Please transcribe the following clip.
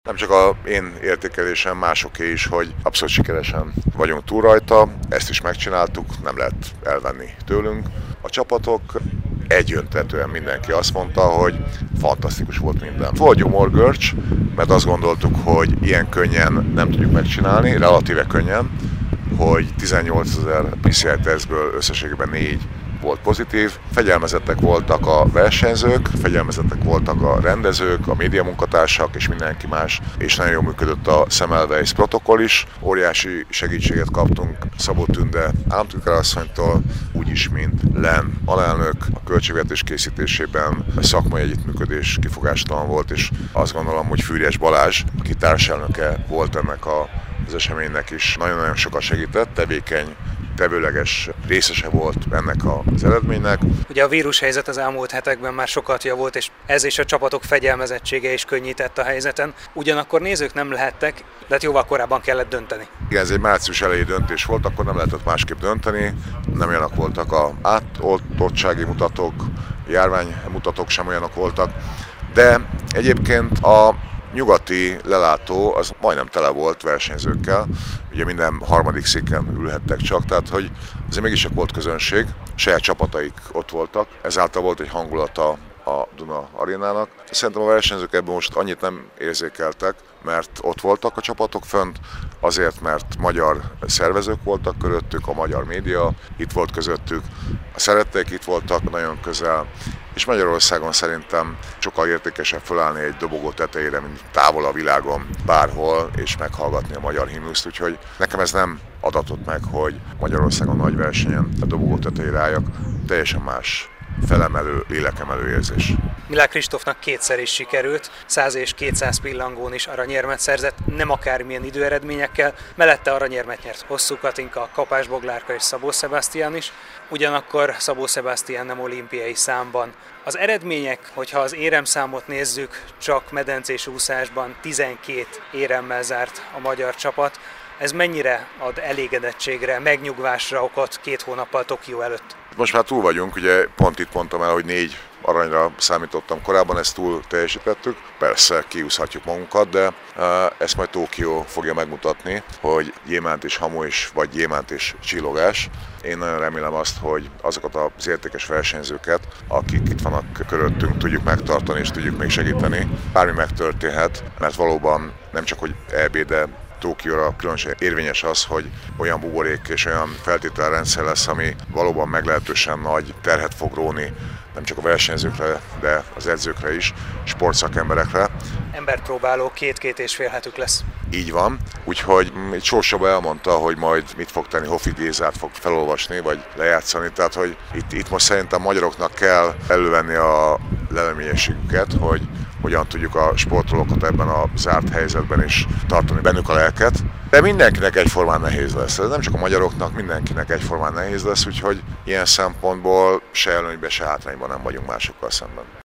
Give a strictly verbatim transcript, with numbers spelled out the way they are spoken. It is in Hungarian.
Nem csak a én értékelésem, másoké is, hogy abszolút sikeresen vagyunk túl rajta, ezt is megcsináltuk, nem lehet elvenni tőlünk. A csapatok egyöntetően mindenki azt mondta, hogy fantasztikus volt minden. Volt gyomorgörcs, mert azt gondoltuk, hogy ilyen könnyen nem tudjuk megcsinálni, relatíve könnyen, hogy tizennyolcezer pé cé er tesztből összességében négy volt pozitív. Fegyelmezettek voltak a versenyzők, fegyelmezettek voltak a rendezők, a médiamunkatársak és mindenki más, és nagyon jól működött a Semmelweis protokoll is. Óriási segítséget kaptunk Szabó Tünde államtitkárasszonytól, úgyis, mint Len alelnök. A költségvetés készítésében a szakmai együttműködés kifogástalan volt, és azt gondolom, hogy Fűrjes Balázs, aki társelnöke volt ennek a az eseménynek is, nagyon-nagyon sokat segített, tevékeny, tevőleges részese volt ennek az eredménynek. Ugye a vírushelyzet az elmúlt hetekben már sokat javult, és ez és a csapatok fegyelmezettsége is könnyített a helyzeten. Ugyanakkor nézők nem lehettek, de hát jóval korábban kellett dönteni. Igen, ez egy március elejé döntés volt, akkor nem lehetett másképp dönteni, nem olyanok voltak az átoltottsági mutatók, járványmutatók sem olyanok voltak, de egyébként a nyugati lelátó az majdnem tele volt versenyzőkkel, ugye minden harmadik széken ülhettek csak, tehát hogy azért mégis csak volt közönség, saját csapataik ott voltak, ezáltal volt egy hangulata a Duna arénának. Szerintem a versenyzők ebből most annyit nem érzékeltek, mert ott voltak a csapatok fönt, azért, mert magyar szervezők voltak köröttük, a magyar média itt volt közöttük, a szerettek itt voltak nagyon közel, és Magyarországon szerintem sokkal értékesebb felállni egy dobogó tetejére, mint távol a világon bárhol, és meghallgatni a magyar himnuszt, úgyhogy nekem ez nem adatott meg, hogy Magyarországon nagy versenyen a dobogó tetejére álljak, teljesen más felemelő, lélekemelő érzés. Milák Kristófnak kétszer is sikerült, száz és kétszáz pillangón is aranyérmet szerzett, nem akármilyen időeredményekkel, mellette aranyérmet nyert Hosszú Katinka, Kapás Boglárka és Szabó Sebastian is, ugyanakkor Szabó Sebastian nem olimpiai számban. Az eredmények, hogyha az éremszámot nézzük, csak medencés úszásban tizenkét éremmel zárt a magyar csapat. Ez mennyire ad elégedettségre, megnyugvásra okot két hónappal Tokió előtt? Most már túl vagyunk, ugye pont itt mondtam el, hogy négy aranyra számítottam korábban, ezt túl teljesítettük. Persze kiúszhatjuk magunkat, de ezt majd Tokió fogja megmutatni, hogy gyémánt és hamu is, vagy gyémánt és csillogás. Én nagyon remélem azt, hogy azokat az értékes versenyzőket, akik itt vannak köröttünk, tudjuk megtartani és tudjuk még segíteni. Bármi megtörténhet, mert valóban nem csak hogy é bé, de Tokióra különösen érvényes az, hogy olyan buborék és olyan feltételrendszer lesz, ami valóban meglehetősen nagy terhet fog róni nem csak a versenyzőkre, de az edzőkre is, sportszakemberekre. Emberpróbáló két-két és fél hetük lesz. Így van, úgyhogy egy Sósaba elmondta, hogy majd mit fog tenni, Hofi Gézát fog felolvasni, vagy lejátszani, tehát hogy itt, itt most szerintem magyaroknak kell elővenni a leleményességüket, hogy hogyan tudjuk a sportolókat ebben a zárt helyzetben is tartani bennük a lelket. De mindenkinek egyformán nehéz lesz. Ez nem csak a magyaroknak, mindenkinek egyformán nehéz lesz, úgyhogy ilyen szempontból se előnyben, se hátrányban nem vagyunk másokkal szemben.